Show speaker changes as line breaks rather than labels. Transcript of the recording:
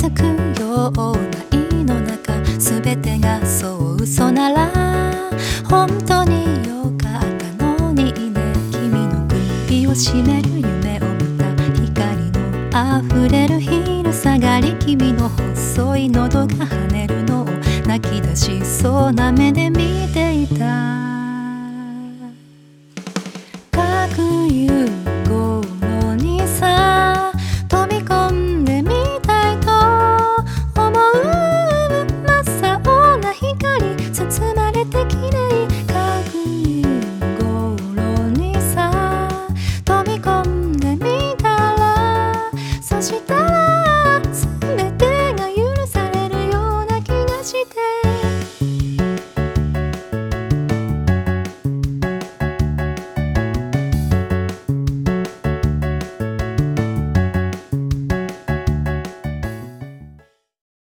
づくような胃の中、全てがそう嘘なら本当によかったのにね。君の首を絞める夢を見た、光の溢れる昼下がり、君の細い喉が跳ねるのを泣き出しそうな目で見ていた。